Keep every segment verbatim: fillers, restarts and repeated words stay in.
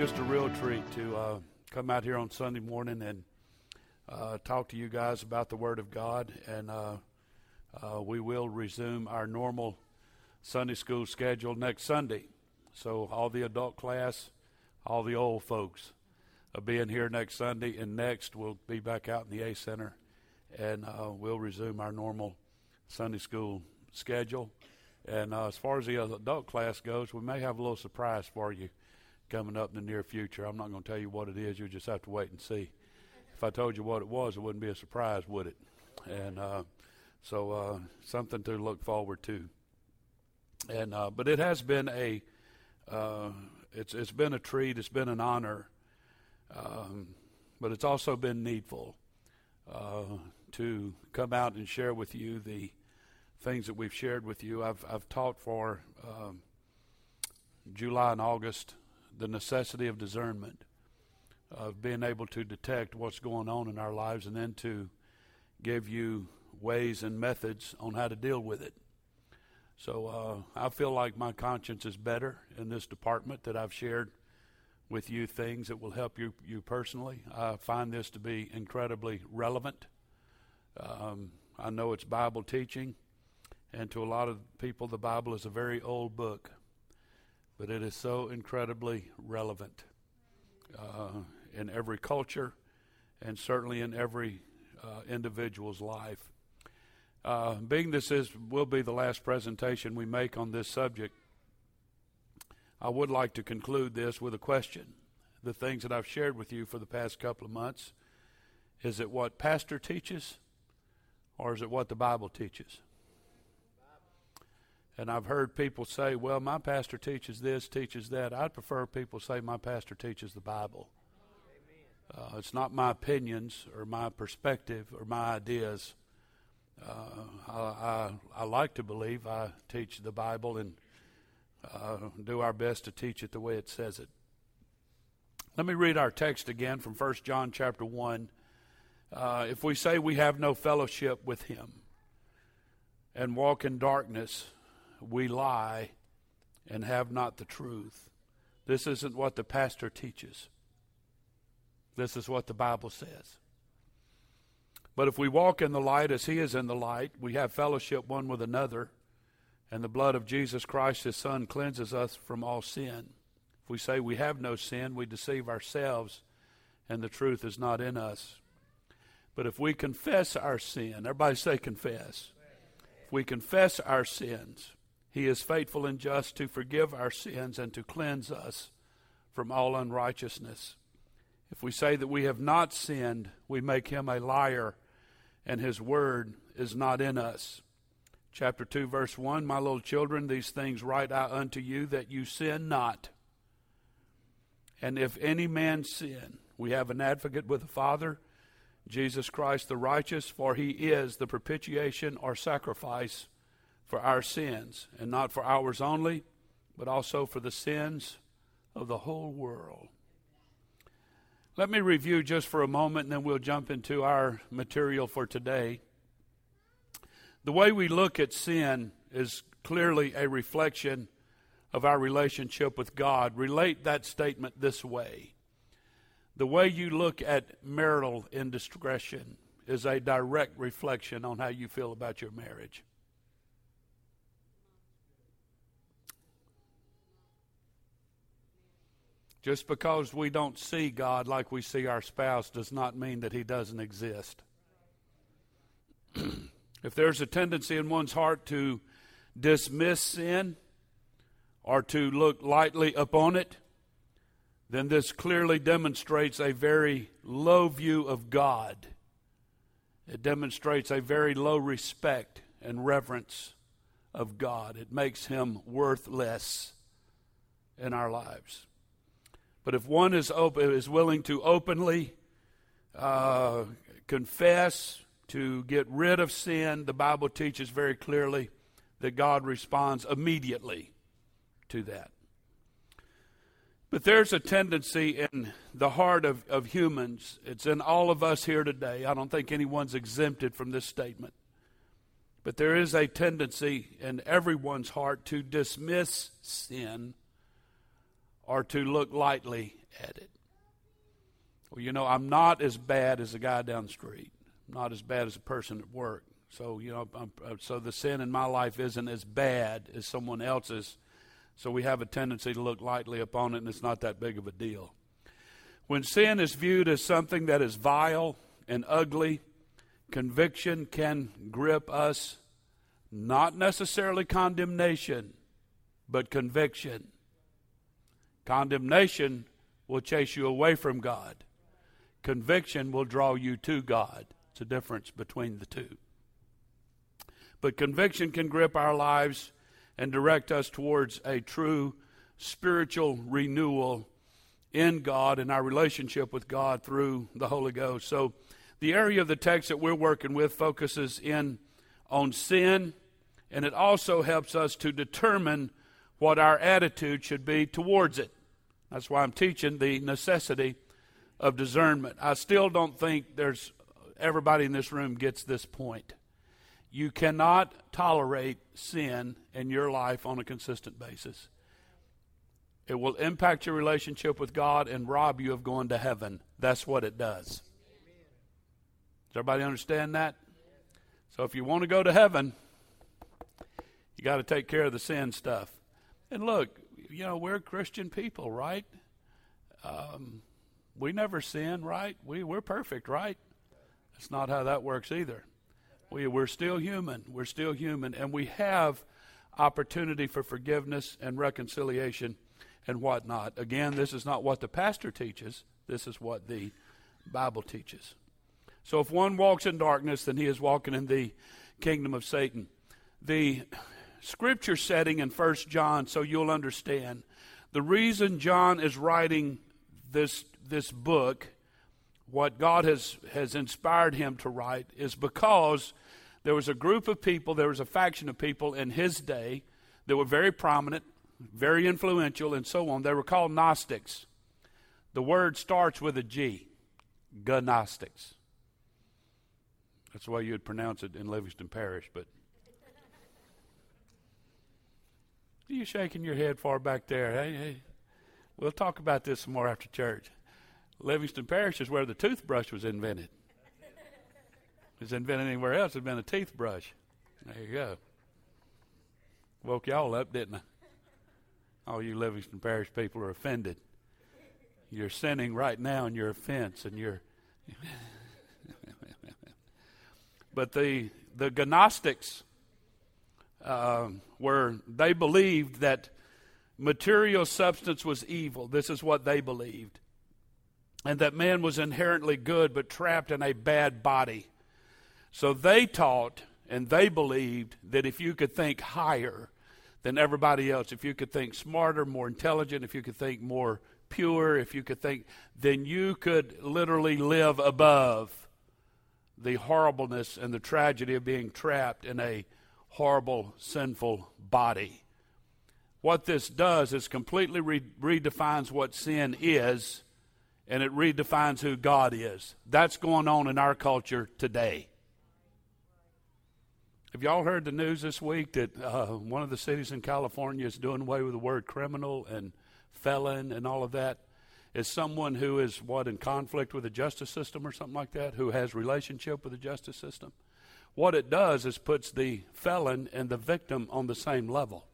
just a real treat to uh, come out here on Sunday morning and uh, talk to you guys about the Word of God. And uh, uh, we will resume our normal Sunday school schedule next Sunday. So all the adult class, all the old folks will be in here next Sunday. And next we'll be back out in the A Center, and uh, we'll resume our normal Sunday school schedule. And uh, as far as the adult class goes, we may have a little surprise for you coming up in the near future. I'm not going to tell you what it is. You'll just have to wait and see. If I told you what it was, it wouldn't be a surprise, would it? And uh, so uh, something to look forward to. And uh, but it has been a uh, it's it's been a treat. It's been an honor, um, but it's also been needful uh, to come out and share with you the things that we've shared with you. I've I've taught for um, July and August the necessity of discernment, of being able to detect what's going on in our lives, and then to give you ways and methods on how to deal with it. So uh, I feel like my conscience is better in this department, that I've shared with you things that will help you, you personally. I find this to be incredibly relevant. Um, I know it's Bible teaching, and to a lot of people the Bible is a very old book, but it is so incredibly relevant uh, in every culture, and certainly in every uh, individual's life. Uh, being this is will be the last presentation we make on this subject, I would like to conclude this with a question. The things that I've shared with you for the past couple of months, is it what pastor teaches, or is it what the Bible teaches? And I've heard people say, well, my pastor teaches this, teaches that. I'd prefer people say my pastor teaches the Bible. Uh, it's not my opinions or my perspective or my ideas. Uh, I, I, I like to believe I teach the Bible, and uh, do our best to teach it the way it says it. Let me read our text again from First John chapter one. Uh, if we say we have no fellowship with him and walk in darkness, we lie and have not the truth. This isn't what the pastor teaches. This is what the Bible says. But if we walk in the light as he is in the light, we have fellowship one with another, and the blood of Jesus Christ, his Son, cleanses us from all sin. If we say we have no sin, we deceive ourselves, and the truth is not in us. But if we confess our sin, everybody say confess. If we confess our sins, he is faithful and just to forgive our sins and to cleanse us from all unrighteousness. If we say that we have not sinned, we make him a liar, and his word is not in us. Chapter two, verse one, my little children, these things write I unto you, that you sin not. And if any man sin, we have an advocate with the Father, Jesus Christ the righteous, for he is the propitiation or sacrifice for our sins, and not for ours only, but also for the sins of the whole world. Let me review just for a moment, and then we'll jump into our material for today. The way we look at sin is clearly a reflection of our relationship with God. Relate that statement this way. The way you look at marital indiscretion is a direct reflection on how you feel about your marriage. Just because we don't see God like we see our spouse does not mean that he doesn't exist. If there's a tendency in one's heart to dismiss sin or to look lightly upon it, then this clearly demonstrates a very low view of God. It demonstrates a very low respect and reverence of God. It makes him worthless in our lives. But if one is open, is willing to openly uh, confess, to get rid of sin, the Bible teaches very clearly that God responds immediately to that. But there's a tendency in the heart of, of humans, it's in all of us here today. I don't think anyone's exempted from this statement. But there is a tendency in everyone's heart to dismiss sin or to look lightly at it. Well, you know, I'm not as bad as the guy down the street. I'm not as bad as a person at work. So, you know, I'm, so the sin in my life isn't as bad as someone else's. So we have a tendency to look lightly upon it, and it's not that big of a deal. When sin is viewed as something that is vile and ugly, conviction can grip us. Not necessarily condemnation, but conviction. Condemnation will chase you away from God. Conviction will draw you to God. It's a difference between the two. But conviction can grip our lives and direct us towards a true spiritual renewal in God and our relationship with God through the Holy Ghost. So the area of the text that we're working with focuses in on sin, and it also helps us to determine what our attitude should be towards it. That's why I'm teaching the necessity of discernment. I still don't think there's everybody in this room gets this point. You cannot tolerate sin in your life on a consistent basis. It will impact your relationship with God and rob you of going to heaven. That's what it does. Does everybody understand that? So if you want to go to heaven, you got to take care of the sin stuff. And look, you know, we're Christian people, right? Um, we never sin, right? We, we're perfect, right? That's not how that works either. We, we're still human. We're still human. And we have opportunity for forgiveness and reconciliation and whatnot. Again, this is not what the pastor teaches. This is what the Bible teaches. So if one walks in darkness, then he is walking in the kingdom of Satan. The scripture setting in First John, so you'll understand, the reason John is writing this this book, what God has, has inspired him to write, is because there was a group of people, there was a faction of people in his day that were very prominent, very influential, and so on. They were called Gnostics. The word starts with a G, Gnostics. That's the way you would pronounce it in Livingston Parish, but you shaking your head far back there. Hey, hey. We'll talk about this some more after church. Livingston Parish is where the toothbrush was invented. If it was invented anywhere else, it would have been a teeth brush. There you go. Woke y'all up, didn't I? All you Livingston Parish people are offended. You're sinning right now in your offense, and you're... But the, the Gnostics uh, were, they believed that material substance was evil. This is what they believed. And that man was inherently good but trapped in a bad body. So they taught and they believed that if you could think higher than everybody else, if you could think smarter, more intelligent, if you could think more pure, if you could think, then you could literally live above the horribleness and the tragedy of being trapped in a horrible, sinful body. What this does is completely re- redefines what sin is, and it redefines who God is. That's going on in our culture today. Have y'all heard the news this week that uh, one of the cities in California is doing away with the word criminal and felon and all of that? Is someone who is, what, in conflict with the justice system or something like that, who has relationship with the justice system? What it does is puts the felon and the victim on the same level.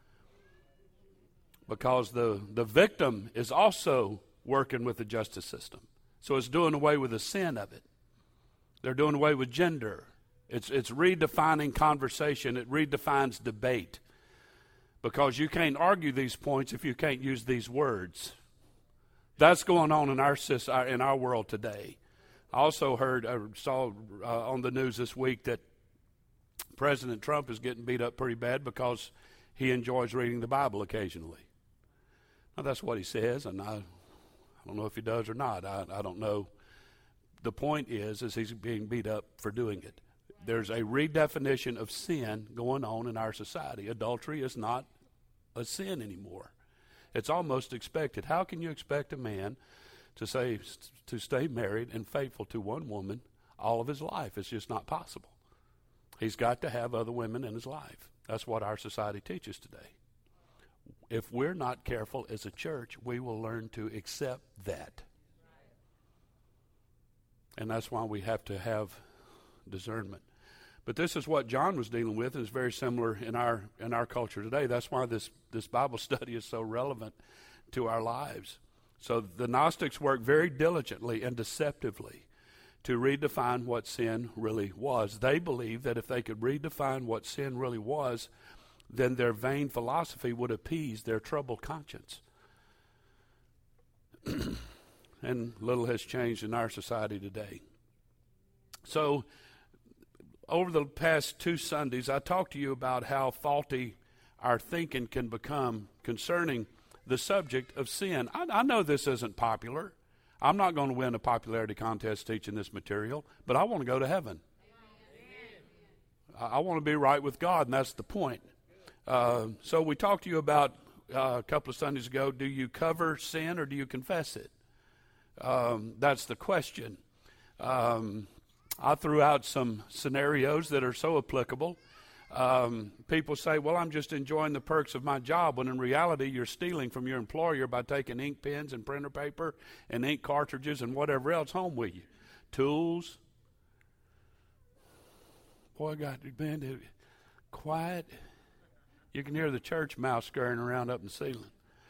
Because the, the victim is also working with the justice system. So it's doing away with the sin of it. They're doing away with gender. It's, it's redefining conversation. It redefines debate. Because you can't argue these points if you can't use these words. That's going on in our in our world today. I also heard, I saw uh, on the news this week that President Trump is getting beat up pretty bad because he enjoys reading the Bible occasionally. Now, that's what he says, and I, I don't know if he does or not. I, I don't know. The point is, is he's being beat up for doing it. There's a redefinition of sin going on in our society. Adultery is not a sin anymore. It's almost expected. How can you expect a man to say to stay married and faithful to one woman all of his life? It's just not possible. He's got to have other women in his life. That's what our society teaches today. if we're not careful as a church, we will learn to accept that. And that's why we have to have discernment. But this is what John was dealing with, and it's very similar in our in our culture today. That's why this, this Bible study is so relevant to our lives. So the Gnostics worked very diligently and deceptively to redefine what sin really was. They believed that if they could redefine what sin really was, then their vain philosophy would appease their troubled conscience. And little has changed in our society today. So, over the past two Sundays, I talked to you about how faulty our thinking can become concerning the subject of sin. I, I know this isn't popular. I'm not going to win a popularity contest teaching this material, but I want to go to heaven. I, I want to be right with God, and that's the point. Uh, so we talked to you about uh, a couple of Sundays ago, do you cover sin or do you confess it? Um, that's the question. Um, I threw out some scenarios that are so applicable. Um, people say, well, I'm just enjoying the perks of my job, when in reality you're stealing from your employer by taking ink pens and printer paper and ink cartridges and whatever else home with you. Tools. Boy, I got, man, quiet. You can hear the church mouse scurrying around up in the ceiling.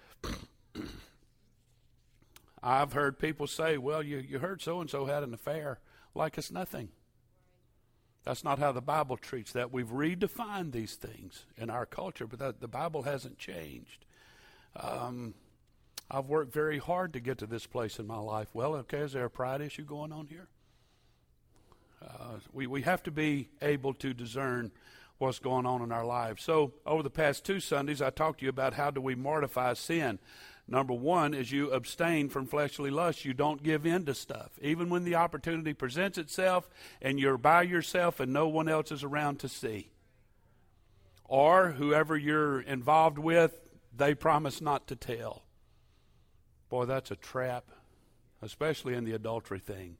I've heard people say, well, you, you heard so-and-so had an affair, like it's nothing. That's not how the Bible treats that. We've redefined these things in our culture, but that, the Bible hasn't changed. Um, I've worked very hard to get to this place in my life. Well, okay, is there a pride issue going on here? Uh, we, we have to be able to discern what's going on in our lives. So over the past two Sundays, I talked to you about how do we mortify sin. Number one is you abstain from fleshly lusts. You don't give in to stuff. Even when the opportunity presents itself and you're by yourself and no one else is around to see. Or whoever you're involved with, they promise not to tell. Boy, that's a trap, especially in the adultery thing.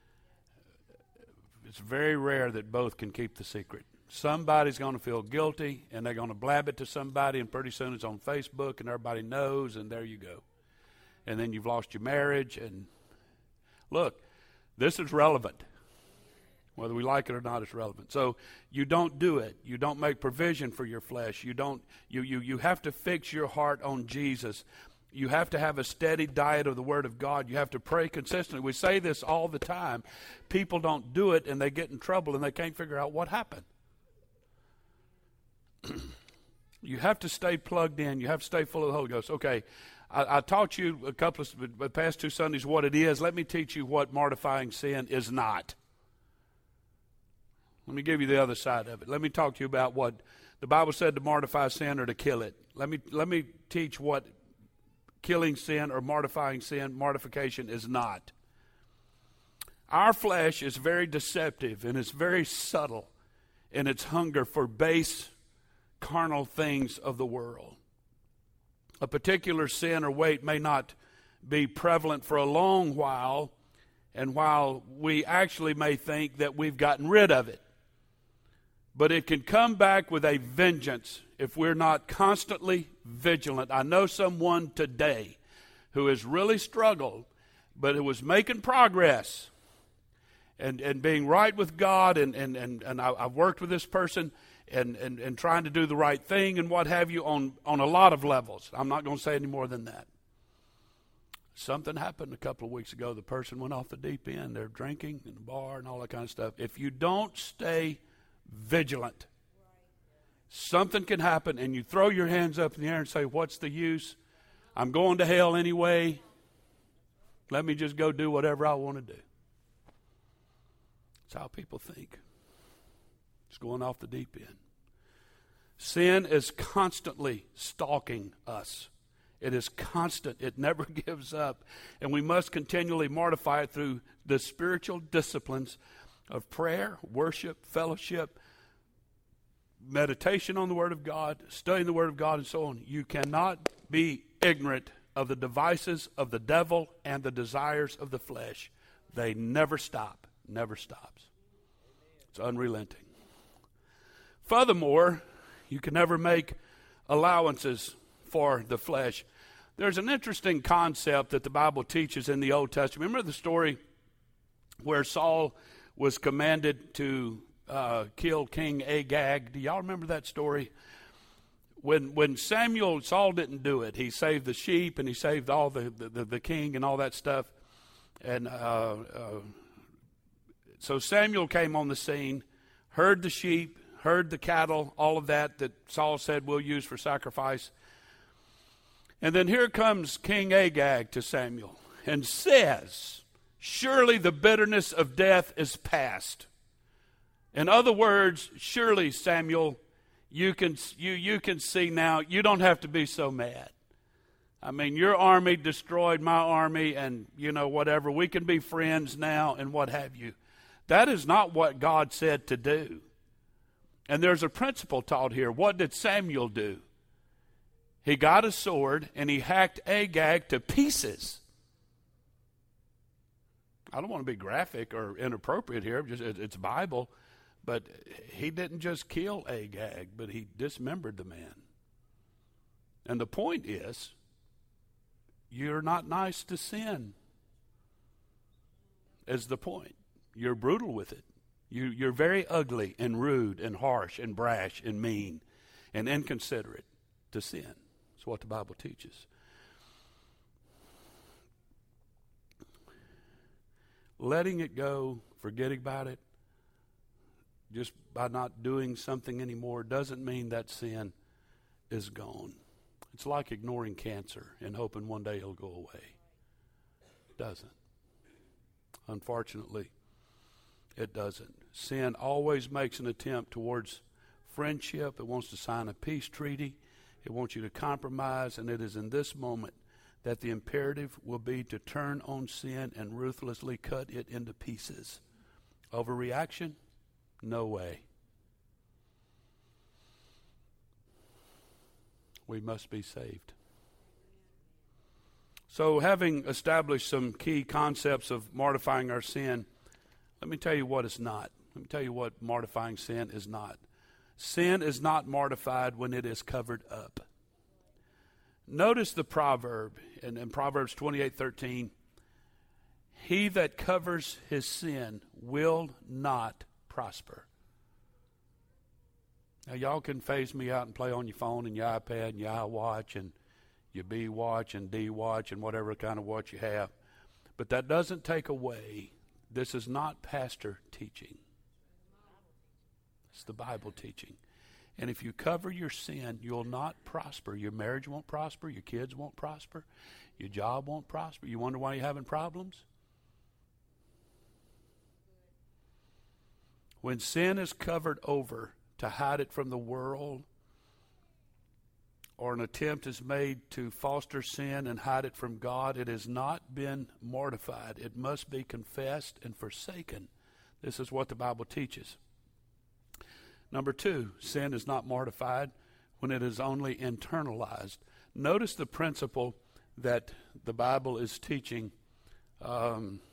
It's very rare that both can keep the secret. Somebody's going to feel guilty, and they're going to blab it to somebody, and pretty soon it's on Facebook, and everybody knows, and there you go. And then you've lost your marriage. And look, this is relevant. Whether we like it or not, it's relevant. So you don't do it. You don't make provision for your flesh. You don't. You you you have to fix your heart on Jesus. You have to have a steady diet of the Word of God. You have to pray consistently. We say this all the time. People don't do it, and they get in trouble, and they can't figure out what happened. You have to stay plugged in. You have to stay full of the Holy Ghost. Okay, I, I taught you a couple of the past two Sundays what it is. Let me teach you what mortifying sin is not. Let me give you the other side of it. Let me talk to you about what the Bible said to mortify sin or to kill it. Let me let me teach what killing sin or mortifying sin, mortification is not. Our flesh is very deceptive, and it's very subtle in its hunger for base carnal things of the world. A particular sin or weight may not be prevalent for a long while, and while we actually may think that we've gotten rid of it, but it can come back with a vengeance if we're not constantly vigilant. I know someone today who has really struggled, but who was making progress and, and being right with God, and, and, and, and I, I've worked with this person And, and, and trying to do the right thing and what have you on, on a lot of levels. I'm not going to say any more than that. Something happened a couple of weeks ago. The person went off the deep end. They're drinking in the bar and all that kind of stuff. If you don't stay vigilant, something can happen, and you throw your hands up in the air and say, what's the use? I'm going to hell anyway. Let me just go do whatever I want to do. That's how people think. It's going off the deep end. Sin is constantly stalking us. It is constant. It never gives up. And we must continually mortify it through the spiritual disciplines of prayer, worship, fellowship, meditation on the Word of God, studying the Word of God, and so on. You cannot be ignorant of the devices of the devil and the desires of the flesh. They never stop. Never stops. It's unrelenting. Furthermore, you can never make allowances for the flesh. There's an interesting concept that the Bible teaches in the Old Testament. Remember the story where Saul was commanded to uh, kill King Agag? Do y'all remember that story? When when Samuel, Saul didn't do it. He saved the sheep and he saved all the, the, the king and all that stuff. And uh, uh, so Samuel came on the scene, heard the sheep, heard the cattle, all of that that Saul said we'll use for sacrifice. And then here comes King Agag to Samuel and says, surely the bitterness of death is past. In other words, surely, Samuel, you can you you can see now, you don't have to be so mad. I mean, your army destroyed my army and, you know, whatever. We can be friends now and what have you. That is not what God said to do. And there's a principle taught here. What did Samuel do? He got a sword and he hacked Agag to pieces. I don't want to be graphic or inappropriate here. Just it's Bible. But he didn't just kill Agag, but he dismembered the man. And the point is, you're not nice to sin, is the point. You're brutal with it. You, you're very ugly and rude and harsh and brash and mean and inconsiderate to sin. That's what the Bible teaches. Letting it go, forgetting about it, just by not doing something anymore doesn't mean that sin is gone. It's like ignoring cancer and hoping one day it'll go away. It doesn't. Unfortunately, it doesn't. Sin always makes an attempt towards friendship. It wants to sign a peace treaty. It wants you to compromise, and it is in this moment that the imperative will be to turn on sin and ruthlessly cut it into pieces. Overreaction? No way. We must be saved. So, having established some key concepts of mortifying our sin, let me tell you what it's not. Let me tell you what mortifying sin is not. Sin is not mortified when it is covered up. Notice the proverb in, in Proverbs twenty-eight thirteen. He that covers his sin will not prosper. Now, y'all can phase me out and play on your phone and your iPad and your iWatch and your B watch and D watch and whatever kind of watch you have. But that doesn't take away, this is not pastor teaching. It's the Bible teaching. And if you cover your sin, you'll not prosper. Your marriage won't prosper. Your kids won't prosper. Your job won't prosper. You wonder why you're having problems? When sin is covered over to hide it from the world, or an attempt is made to foster sin and hide it from God, it has not been mortified. It must be confessed and forsaken. This is what the Bible teaches. Number two, sin is not mortified when it is only internalized. Notice the principle that the Bible is teaching. Um,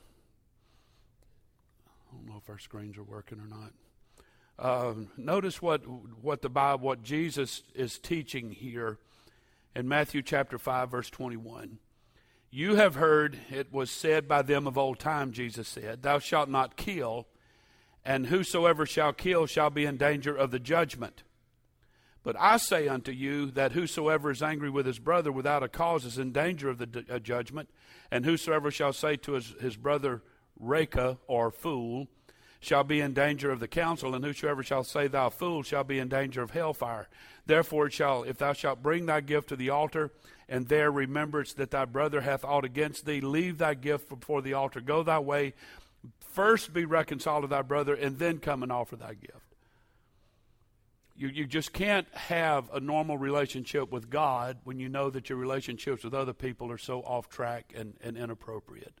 I don't know if our screens are working or not. Uh, notice what what the Bible, what Jesus is teaching here in Matthew chapter five, verse twenty-one. You have heard it was said by them of old time, Jesus said, thou shalt not kill, and whosoever shall kill shall be in danger of the judgment. But I say unto you that whosoever is angry with his brother without a cause is in danger of the d- uh, judgment, and whosoever shall say to his, his brother, Reka, or fool, shall be in danger of the council, and whosoever shall say thou fool shall be in danger of hellfire. Therefore it shall, if thou shalt bring thy gift to the altar, and there rememberest that thy brother hath aught against thee, leave thy gift before the altar, go thy way, first be reconciled to thy brother, and then come and offer thy gift. You, you just can't have a normal relationship with God when you know that your relationships with other people are so off track and, and inappropriate.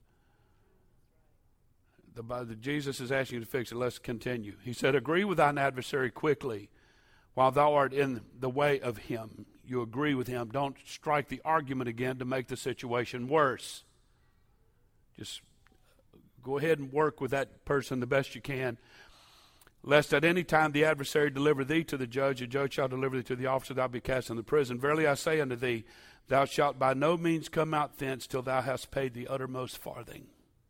The, the, Jesus is asking you to fix it. Let's continue. He said, agree with thine adversary quickly while thou art in the way of him. You agree with him. Don't strike the argument again to make the situation worse. Just go ahead and work with that person the best you can. Lest at any time the adversary deliver thee to the judge, the judge shall deliver thee to the officer, thou be cast into prison. Verily I say unto thee, thou shalt by no means come out thence till thou hast paid the uttermost farthing.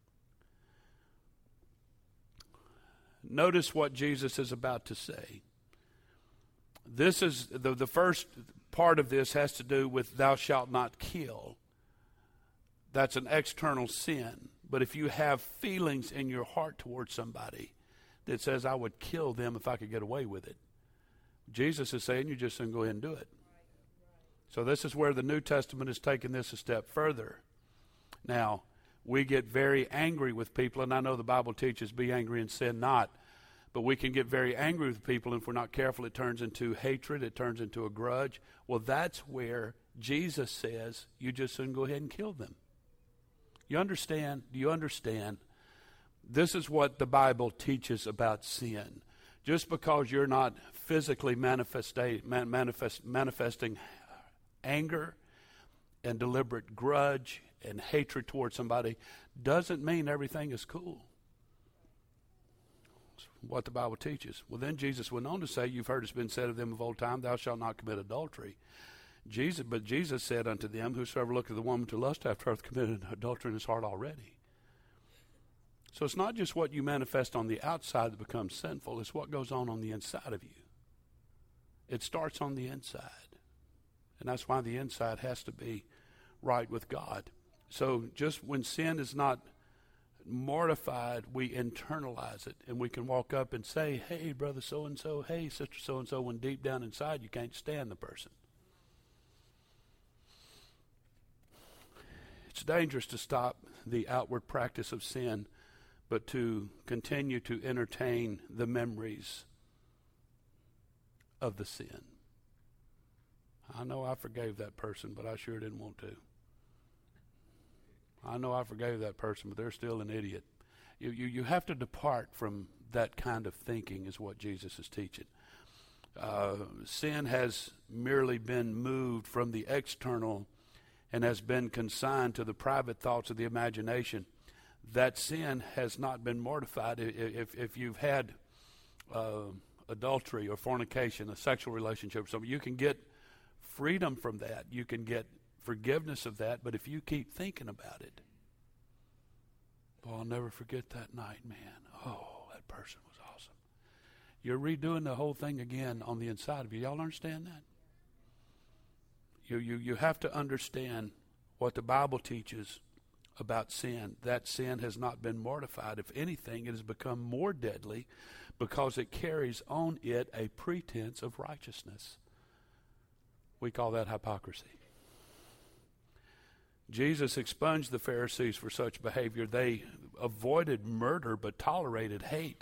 Notice what Jesus is about to say. This is the, the first part of this has to do with thou shalt not kill. That's an external sin. But if you have feelings in your heart towards somebody that says, I would kill them if I could get away with it, Jesus is saying you just shouldn't go ahead and do it. So this is where the New Testament is taking this a step further. Now, we get very angry with people, and I know the Bible teaches be angry and sin not, but we can get very angry with people, and if we're not careful, it turns into hatred, it turns into a grudge. Well, that's where Jesus says you just shouldn't go ahead and kill them. You understand? Do you understand? This is what the Bible teaches about sin. Just because you're not physically manifesta- man- manifest, manifesting anger and deliberate grudge and hatred towards somebody doesn't mean everything is cool. That's what the Bible teaches. Well, then Jesus went on to say, you've heard it's been said of them of old time, thou shalt not commit adultery. Jesus, but Jesus said unto them, whosoever looketh at the woman to lust after her hath committed adultery in his heart already. So it's not just what you manifest on the outside that becomes sinful, it's what goes on on the inside of you. It starts on the inside. And that's why the inside has to be right with God. So just when sin is not mortified, we internalize it. And we can walk up and say, hey, brother so-and-so, hey, sister so-and-so, when deep down inside you can't stand the person. It's dangerous to stop the outward practice of sin, but to continue to entertain the memories of the sin. I know I forgave that person, but I sure didn't want to. I know I forgave that person, but they're still an idiot. You, you, you have to depart from that kind of thinking is what Jesus is teaching. Uh, sin has merely been moved from the external and has been consigned to the private thoughts of the imagination. That sin has not been mortified. If, if you've had uh, adultery or fornication, a sexual relationship or something, you can get freedom from that. You can get forgiveness of that. But if you keep thinking about it, oh, I'll never forget that night, man. Oh, that person was awesome. You're redoing the whole thing again on the inside of you. Y'all understand that? You, you, you have to understand what the Bible teaches about sin. That sin has not been mortified. If anything, it has become more deadly because it carries on it a pretense of righteousness. We call that hypocrisy. Jesus expunged the Pharisees for such behavior. They avoided murder but tolerated hate.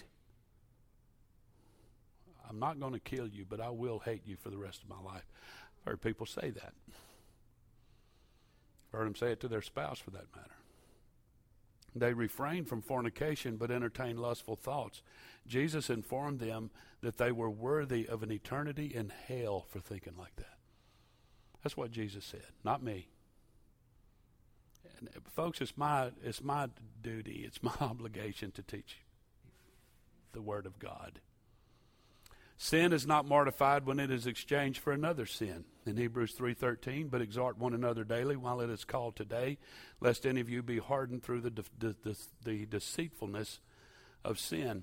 I'm not going to kill you, but I will hate you for the rest of my life. I've heard people say that. I've heard them say it to their spouse, for that matter. They refrained from fornication but entertained lustful thoughts. Jesus informed them that they were worthy of an eternity in hell for thinking like that. That's what Jesus said, not me. And folks, it's my it's my duty, it's my obligation to teach the Word of God. Sin is not mortified when it is exchanged for another sin. In Hebrews three thirteen, but exhort one another daily while it is called today, lest any of you be hardened through the, de- de- de- the deceitfulness of sin.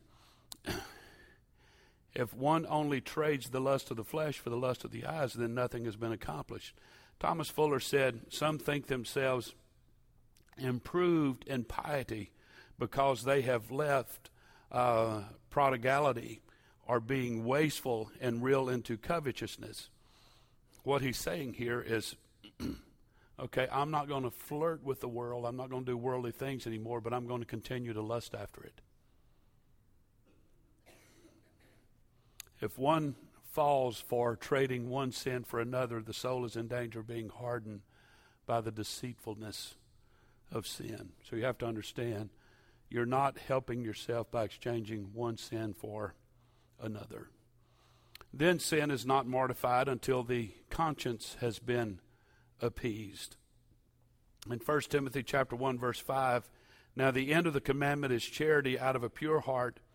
If one only trades the lust of the flesh for the lust of the eyes, then nothing has been accomplished. Thomas Fuller said, some think themselves improved in piety because they have left uh, prodigality or being wasteful and real into covetousness. What he's saying here is, okay, I'm not going to flirt with the world. I'm not going to do worldly things anymore, but I'm going to continue to lust after it. If one falls for trading one sin for another, the soul is in danger of being hardened by the deceitfulness of sin. So you have to understand, you're not helping yourself by exchanging one sin for another. Then sin is not mortified until the conscience has been appeased. In First Timothy chapter one, verse five, now the end of the commandment is charity out of a pure heart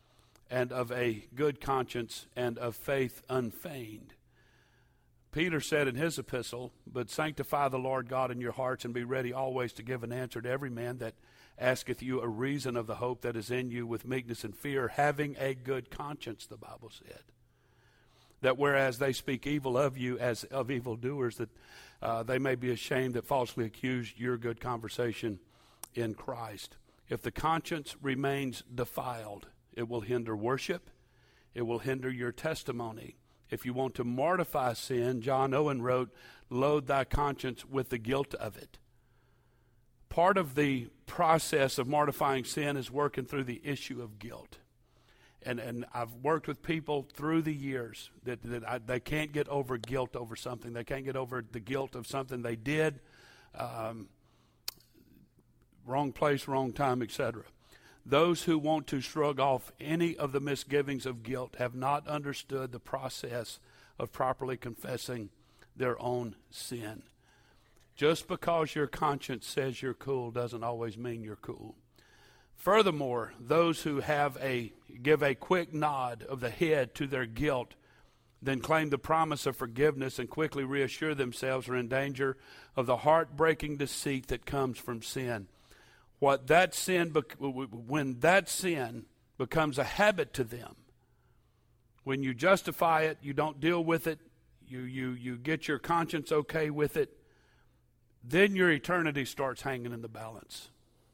and of a good conscience, and of faith unfeigned. Peter said in his epistle, but sanctify the Lord God in your hearts, and be ready always to give an answer to every man that asketh you a reason of the hope that is in you with meekness and fear, having a good conscience, the Bible said. That whereas they speak evil of you as of evildoers, that uh, they may be ashamed that falsely accuse your good conversation in Christ. If the conscience remains defiled, it will hinder worship. It will hinder your testimony. If you want to mortify sin, John Owen wrote, load thy conscience with the guilt of it. Part of the process of mortifying sin is working through the issue of guilt. And and I've worked with people through the years that, that I, they can't get over guilt over something. They can't get over the guilt of something they did, um, wrong place, wrong time, et cetera. Those who want to shrug off any of the misgivings of guilt have not understood the process of properly confessing their own sin. Just because your conscience says you're cool doesn't always mean you're cool. Furthermore, those who have a give a quick nod of the head to their guilt, then claim the promise of forgiveness and quickly reassure themselves are in danger of the heartbreaking deceit that comes from sin. What that sin, when that sin becomes a habit to them, when you justify it, you don't deal with it, you you you get your conscience okay with it, then your eternity starts hanging in the balance.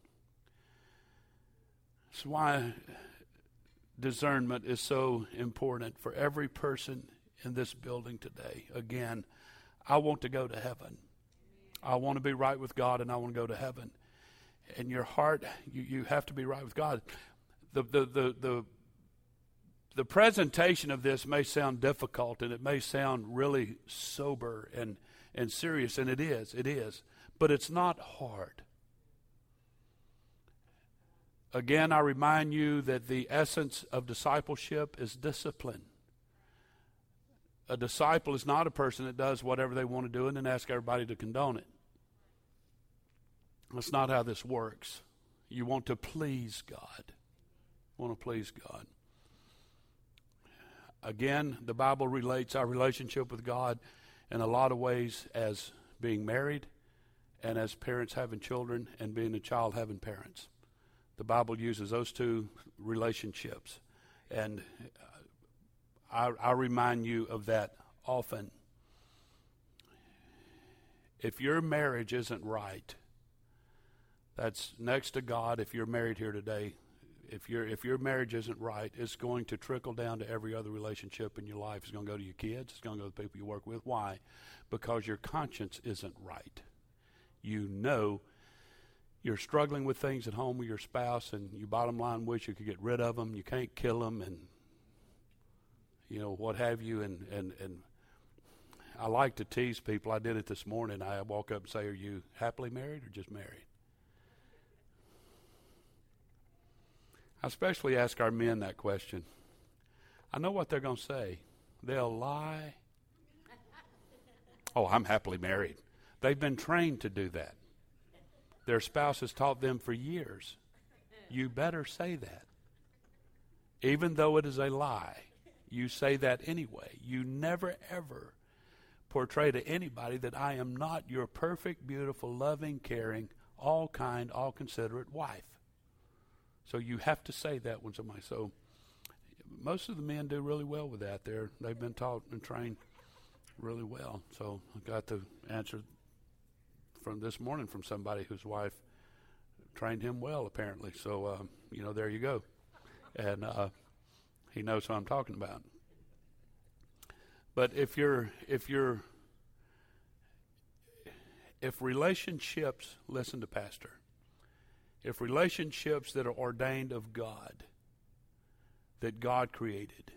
That's why discernment is so important for every person in this building today. Again, I want to go to heaven. I want to be right with God, and I want to go to heaven. And your heart, you, you have to be right with God. The, the, the, the, the presentation of this may sound difficult, and it may sound really sober and, and serious, and it is, it is. But it's not hard. Again, I remind you that the essence of discipleship is discipline. A disciple is not a person that does whatever they want to do and then ask everybody to condone it. That's not how this works. You want to please God. You want to please God. Again, the Bible relates our relationship with God in a lot of ways as being married and as parents having children and being a child having parents. The Bible uses those two relationships. And I, I remind you of that often. If your marriage isn't right, that's next to God. If you're married here today, if your if your marriage isn't right, it's going to trickle down to every other relationship in your life. It's going to go to your kids. It's going to go to the people you work with. Why? Because your conscience isn't right. You know you're struggling with things at home with your spouse, and you bottom line wish you could get rid of them. You can't kill them, and you know what have you. And and and I like to tease people. I did it this morning. I walk up and say, "Are you happily married or just married?" I especially ask our men that question. I know what they're going to say. They'll lie. Oh, I'm happily married. They've been trained to do that. Their spouse has taught them for years. You better say that. Even though it is a lie, you say that anyway. You never, ever portray to anybody that I am not your perfect, beautiful, loving, caring, all kind, all considerate wife. So you have to say that when somebody, so most of the men do really well with that. They're, they've been taught and trained really well. So I got the answer from this morning from somebody whose wife trained him well, apparently. So, uh, you know, there you go. And uh, he knows who I'm talking about. But if you're, if you're, if relationships, listen to Pastor, if relationships that are ordained of God, that God created,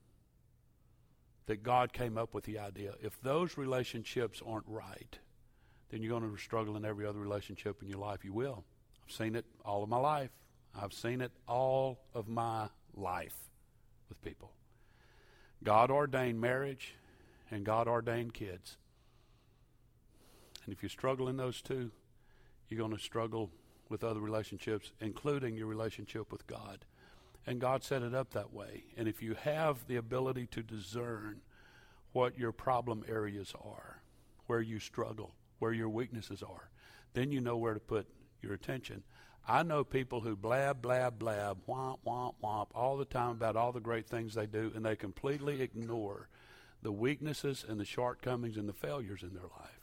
that God came up with the idea, if those relationships aren't right, then you're going to struggle in every other relationship in your life. You will. I've seen it all of my life. I've seen it all of my life with people. God ordained marriage and God ordained kids. And if you struggle in those two, you're going to struggle with other relationships, including your relationship with God. And God set it up that way. And if you have the ability to discern what your problem areas are, where you struggle, where your weaknesses are, then you know where to put your attention. I know people who blab, blab, blab, womp, womp, womp all the time about all the great things they do, and they completely ignore the weaknesses and the shortcomings and the failures in their life.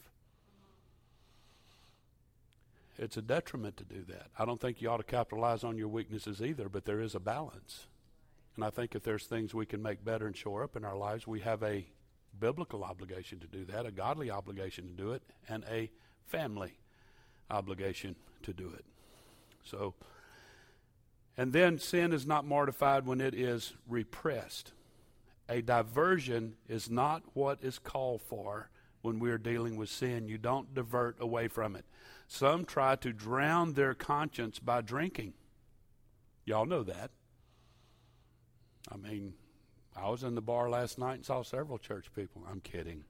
It's a detriment to do that. I don't think you ought to capitalize on your weaknesses either, but there is a balance. And I think if there's things we can make better and shore up in our lives, we have a biblical obligation to do that, a godly obligation to do it, and a family obligation to do it. So, and then sin is not mortified when it is repressed. A diversion is not what is called for when we're dealing with sin. You don't divert away from it. Some try to drown their conscience by drinking. Y'all know that. I mean, I was in the bar last night and saw several church people. I'm kidding.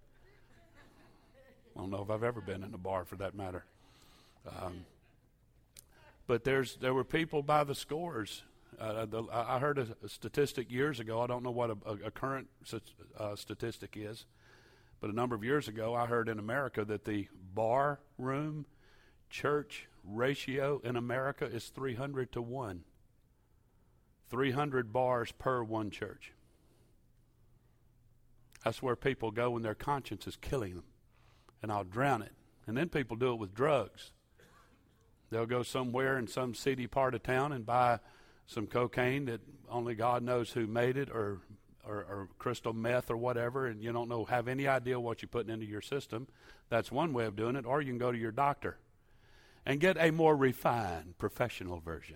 I don't know if I've ever been in a bar for that matter. Um, but there's there were people by the scores. Uh, the, I heard a, a statistic years ago. I don't know what a, a, a current uh, statistic is, but a number of years ago I heard in America that the bar room church ratio in America is three hundred to one. three hundred bars per one church. That's where people go when their conscience is killing them. And I'll drown it. And then people do it with drugs. They'll go somewhere in some seedy part of town and buy some cocaine that only God knows who made it, or, or, or crystal meth or whatever, and you don't know, have any idea what you're putting into your system. That's one way of doing it. Or you can go to your doctor and get a more refined, professional version.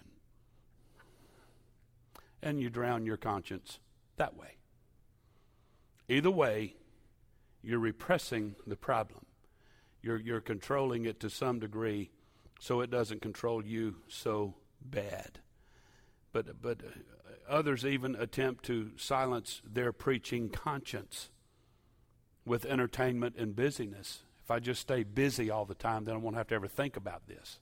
And you drown your conscience that way. Either way, you're repressing the problem. You're, you're controlling it to some degree so it doesn't control you so bad. But, but others even attempt to silence their preaching conscience with entertainment and busyness. If I just stay busy all the time, then I won't have to ever think about this.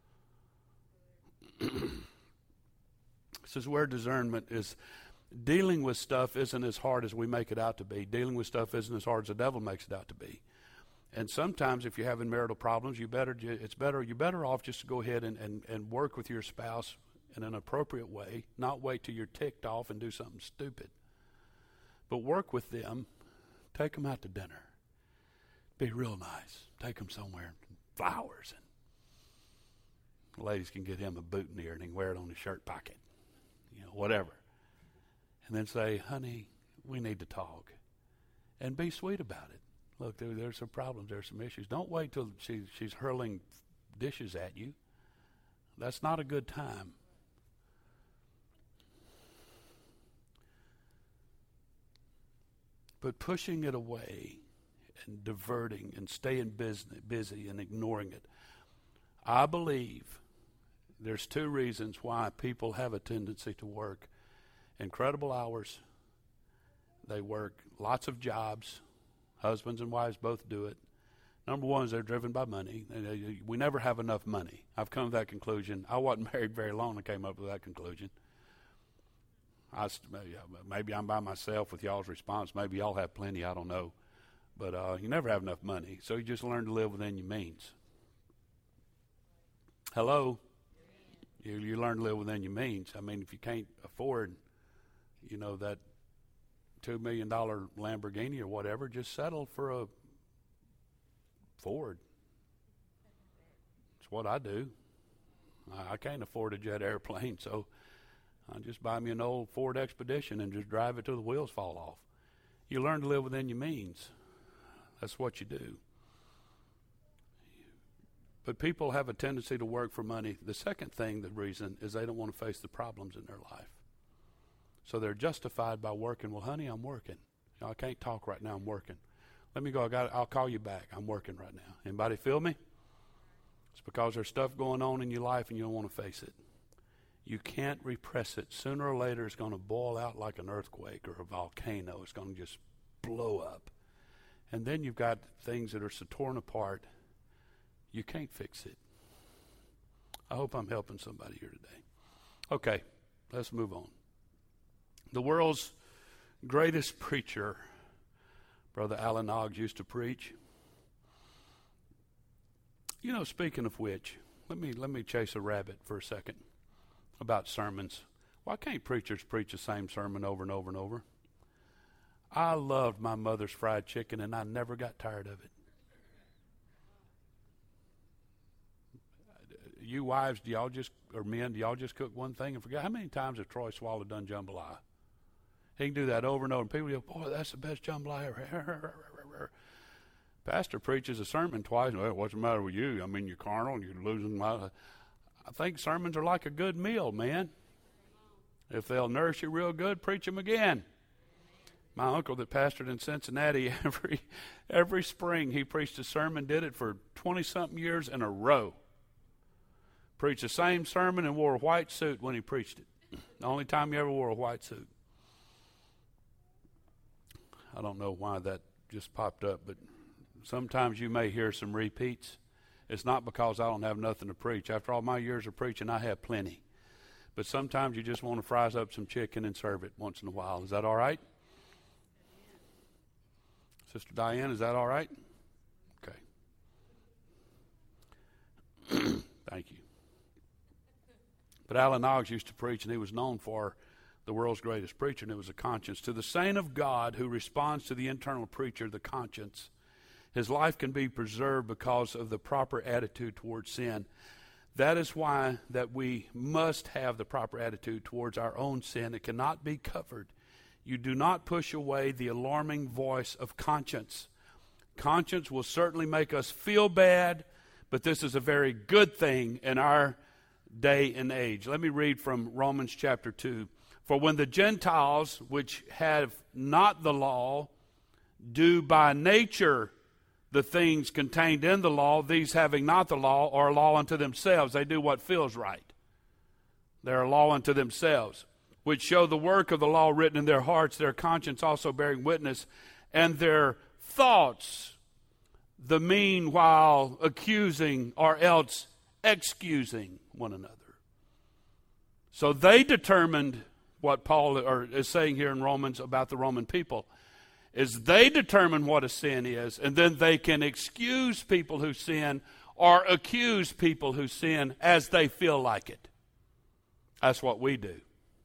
This is where discernment is. Dealing with stuff isn't as hard as we make it out to be. Dealing with stuff isn't as hard as the devil makes it out to be. And sometimes if you're having marital problems, you better it's better you're better off just to go ahead and, and, and work with your spouse in an appropriate way, not wait till you're ticked off and do something stupid. But work with them, take them out to dinner. Be real nice. Take them somewhere, flowers, and the ladies can get him a boutonniere and he can wear it on his shirt pocket, you know, whatever. And then say, honey, we need to talk. And be sweet about it. Look, there, there's some problems, there's some issues. Don't wait till she, she's hurling dishes at you. That's not a good time. But pushing it away and diverting and staying busy, busy and ignoring it, I believe there's two reasons why people have a tendency to work incredible hours. They work lots of jobs. Husbands and wives both do it. Number one is they're driven by money. We never have enough money. I've come to that conclusion. I wasn't married very long and came up with that conclusion. I, maybe I'm by myself with y'all's response. Maybe y'all have plenty. I don't know. But uh, you never have enough money. So you just learn to live within your means. Hello? You, you learn to live within your means. I mean, if you can't afford, you know, that two million dollars Lamborghini or whatever, just settle for a Ford. It's what I do. I, I can't afford a jet airplane, so I just buy me an old Ford Expedition and just drive it till the wheels fall off. You learn to live within your means. That's what you do. But people have a tendency to work for money. The second thing, the reason, is they don't want to face the problems in their life. So they're justified by working. Well, honey, I'm working. You know, I can't talk right now. I'm working. Let me go. I got. I'll call you back. I'm working right now. Anybody feel me? It's because there's stuff going on in your life and you don't want to face it. You can't repress it. Sooner or later, it's going to boil out like an earthquake or a volcano. It's going to just blow up. And then you've got things that are so torn apart, you can't fix it. I hope I'm helping somebody here today. Okay, let's move on. The world's greatest preacher, Brother Alan Oggs, used to preach. You know, speaking of which, let me let me chase a rabbit for a second about sermons. Why can't preachers preach the same sermon over and over and over? I loved my mother's fried chicken, and I never got tired of it. You wives, do y'all just, or men, do y'all just cook one thing and forget? How many times has Troy Swallow done jambalaya? He can do that over and over, and people go, boy, that's the best jambalaya ever. Pastor preaches a sermon twice. Well, what's the matter with you? I mean, you're carnal, and you're losing my... I think sermons are like a good meal, man. If they'll nourish you real good, preach them again. My uncle that pastored in Cincinnati, every every spring he preached a sermon, did it for twenty-something years in a row. Preached the same sermon and wore a white suit when he preached it. The only time he ever wore a white suit. I don't know why that just popped up, but sometimes you may hear some repeats. It's not because I don't have nothing to preach. After all my years of preaching, I have plenty. But sometimes you just want to fry up some chicken and serve it once in a while. Is that all right? Sister Diane, is that all right? Okay. Thank you. But Alan Oggs used to preach, and he was known for the world's greatest preacher, and it was a conscience. To the saint of God who responds to the internal preacher, the conscience, his life can be preserved because of the proper attitude towards sin. That is why that we must have the proper attitude towards our own sin. It cannot be covered. You do not push away the alarming voice of conscience. Conscience will certainly make us feel bad, but this is a very good thing in our day and age. Let me read from Romans chapter two. For when the Gentiles, which have not the law, do by nature the things contained in the law, these having not the law are a law unto themselves. They do what feels right. They're a law unto themselves, which show the work of the law written in their hearts, their conscience also bearing witness, and their thoughts, the meanwhile accusing or else excusing one another. So they determined what Paul or is saying here in Romans about the Roman people, is they determine what a sin is, and then they can excuse people who sin or accuse people who sin as they feel like it. That's what we do.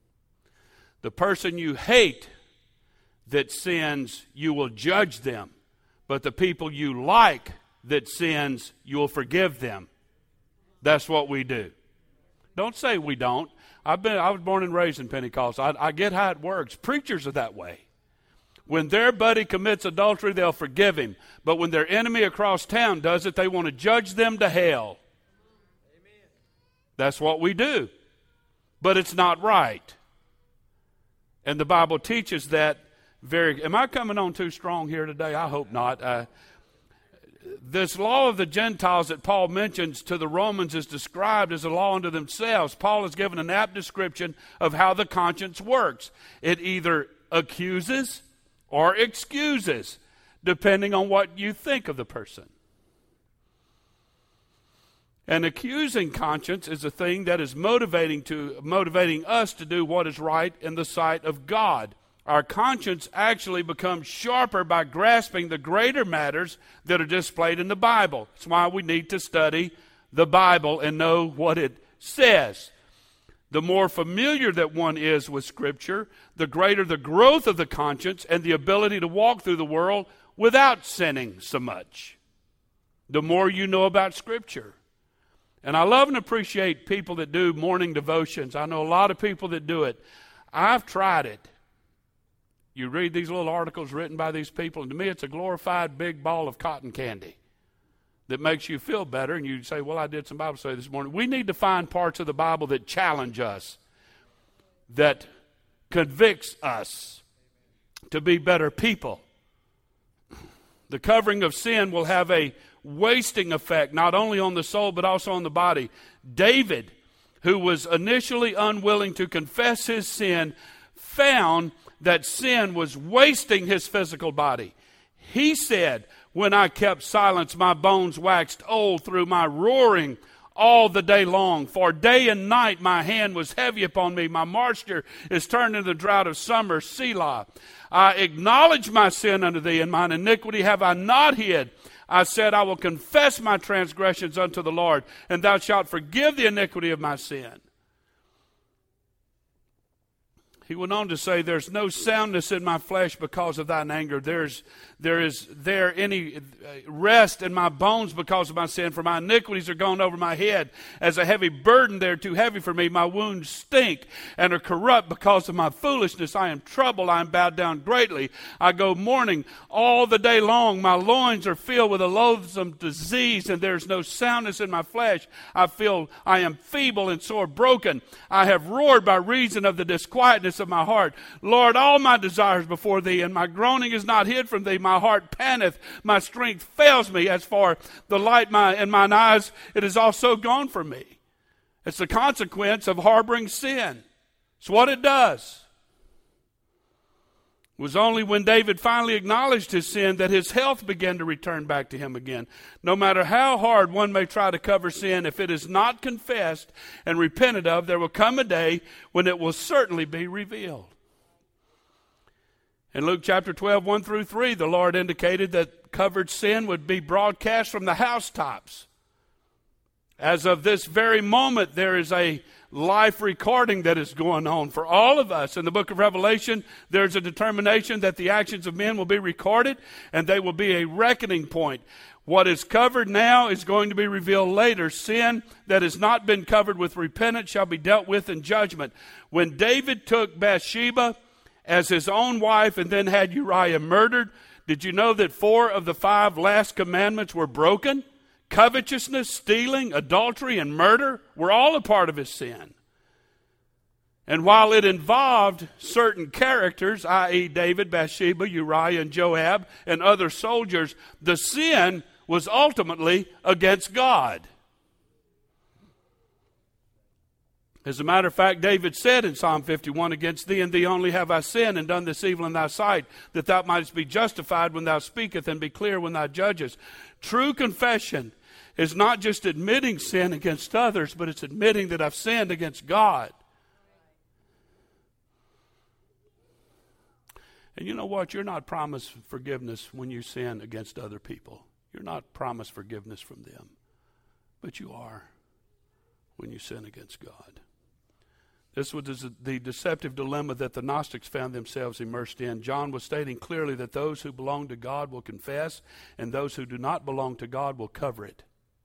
The person you hate that sins, you will judge them. But the people you like that sins, you will forgive them. That's what we do. Don't say we don't. I've been, I was born and raised in Pentecost. I, I get how it works. Preachers are that way. When their buddy commits adultery, they'll forgive him. But when their enemy across town does it, they want to judge them to hell. Amen. That's what we do. But it's not right. And the Bible teaches that very... Am I coming on too strong here today? I hope not. Uh, this law of the Gentiles that Paul mentions to the Romans is described as a law unto themselves. Paul has given an apt description of how the conscience works. It either accuses or excuses, depending on what you think of the person. An accusing conscience is a thing that is motivating to motivating us to do what is right in the sight of God. Our conscience actually becomes sharper by grasping the greater matters that are displayed in the Bible. That's why we need to study the Bible and know what it says. The more familiar that one is with Scripture, the greater the growth of the conscience and the ability to walk through the world without sinning so much. The more you know about Scripture. And I love and appreciate people that do morning devotions. I know a lot of people that do it. I've tried it. You read these little articles written by these people, and to me it's a glorified big ball of cotton candy that makes you feel better, and you say, well, I did some Bible study this morning. We need to find parts of the Bible that challenge us, that convicts us to be better people. The covering of sin will have a wasting effect, not only on the soul, but also on the body. David, who was initially unwilling to confess his sin, found that sin was wasting his physical body. He said, when I kept silence, my bones waxed old through my roaring all the day long. For day and night my hand was heavy upon me. My moisture is turned into the drought of summer. Selah. I acknowledge my sin unto thee, and mine iniquity have I not hid. I said, I will confess my transgressions unto the Lord, and thou shalt forgive the iniquity of my sin. He went on to say, there's no soundness in my flesh because of thine anger. There's, there is there any rest in my bones because of my sin, for my iniquities are gone over my head. As a heavy burden, they're too heavy for me. My wounds stink and are corrupt because of my foolishness. I am troubled. I am bowed down greatly. I go mourning all the day long. My loins are filled with a loathsome disease, and there's no soundness in my flesh. I feel I am feeble and sore broken. I have roared by reason of the disquietness of my heart. Lord, all my desires before thee, and my groaning is not hid from thee. My heart panteth, my strength fails me. As for the light my, in mine eyes, it is also gone from me. It's the consequence of harboring sin. It's what it does. It was only when David finally acknowledged his sin that his health began to return back to him again. No matter how hard one may try to cover sin, if it is not confessed and repented of, there will come a day when it will certainly be revealed. In Luke chapter twelve, one through three, the Lord indicated that covered sin would be broadcast from the housetops. As of this very moment, there is a life recording that is going on for all of us. In the book of Revelation, there's a determination that the actions of men will be recorded, and they will be a reckoning point. What is covered now is going to be revealed later. Sin that has not been covered with repentance shall be dealt with in judgment. When David took Bathsheba as his own wife and then had Uriah murdered, did you know that four of the five last commandments were broken? Covetousness, stealing, adultery, and murder were all a part of his sin. And while it involved certain characters, that is. David, Bathsheba, Uriah, and Joab, and other soldiers, the sin was ultimately against God. As a matter of fact, David said in Psalm fifty-one, against thee and thee only have I sinned and done this evil in thy sight, that thou mightest be justified when thou speakest and be clear when thou judgest. True confession is not just admitting sin against others, but it's admitting that I've sinned against God. And you know what? You're not promised forgiveness when you sin against other people. You're not promised forgiveness from them. But you are when you sin against God. This was the deceptive dilemma that the Gnostics found themselves immersed in. John was stating clearly that those who belong to God will confess, and those who do not belong to God will cover it.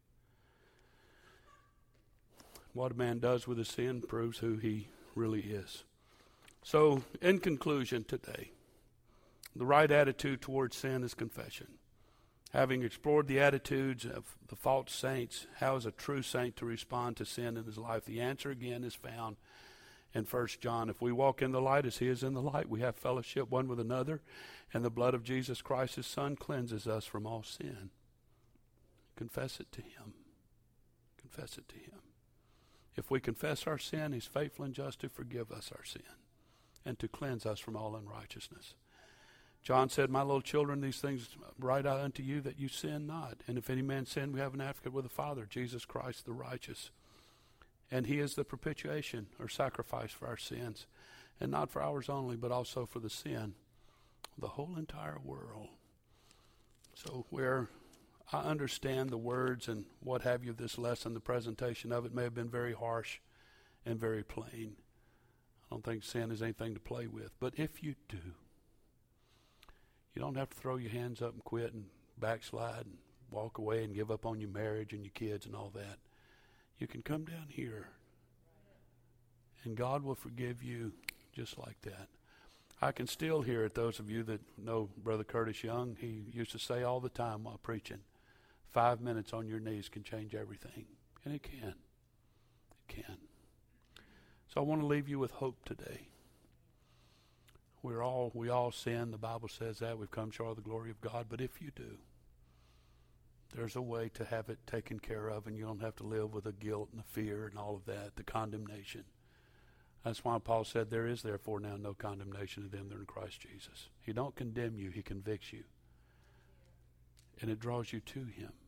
What a man does with his sin proves who he really is. So, in conclusion today, the right attitude towards sin is confession. Having explored the attitudes of the false saints, how is a true saint to respond to sin in his life? The answer again is found in First John. If we walk in the light as he is in the light, we have fellowship one with another, and the blood of Jesus Christ, his Son, cleanses us from all sin. Confess it to him. Confess it to him. If we confess our sin, he's faithful and just to forgive us our sin and to cleanse us from all unrighteousness. John said, my little children, these things write out unto you that you sin not. And if any man sin, we have an advocate with the Father, Jesus Christ the righteous. And he is the propitiation or sacrifice for our sins. And not for ours only, but also for the sin of the whole entire world. So where I understand the words and what have you of this lesson, the presentation of it may have been very harsh and very plain. I don't think sin is anything to play with. But if you do, you don't have to throw your hands up and quit and backslide and walk away and give up on your marriage and your kids and all that. You can come down here and God will forgive you just like that. I can still hear it, those of you that know Brother Curtis Young, he used to say all the time while preaching, five minutes on your knees can change everything. And it can. It can. So I want to leave you with hope today. We're all, we all sin. The Bible says that. We've come short of the glory of God. But if you do, there's a way to have it taken care of, and you don't have to live with the guilt and the fear and all of that, the condemnation. That's why Paul said, there is therefore now no condemnation to them that are in Christ Jesus. He don't condemn you. He convicts you. And it draws you to him.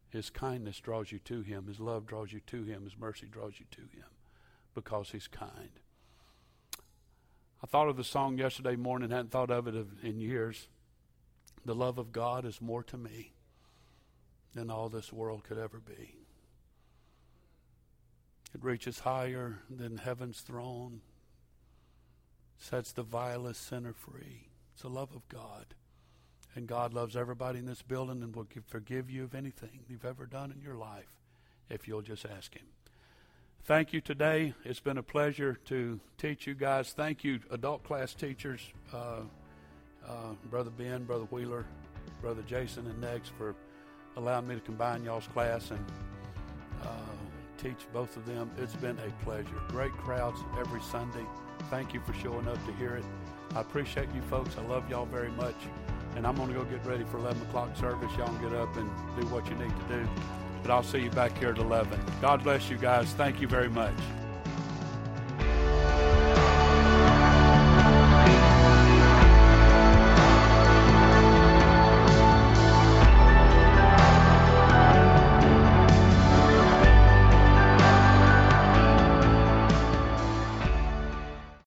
His kindness draws you to him. His love draws you to him. His mercy draws you to him because he's kind. I thought of the song yesterday morning, hadn't thought of it in years. The love of God is more to me than all this world could ever be. It reaches higher than heaven's throne, sets the vilest sinner free. It's the love of God. And God loves everybody in this building and will give, forgive you of anything you've ever done in your life if you'll just ask him. Thank you today. It's been a pleasure to teach you guys. Thank you, adult class teachers, uh, uh, Brother Ben, Brother Wheeler, Brother Jason, and Negs for allowing me to combine y'all's class and uh, teach both of them. It's been a pleasure. Great crowds every Sunday. Thank you for showing up to hear it. I appreciate you folks. I love y'all very much. And I'm going to go get ready for eleven o'clock service. Y'all can get up and do what you need to do. But I'll see you back here at eleven. God bless you guys. Thank you very much.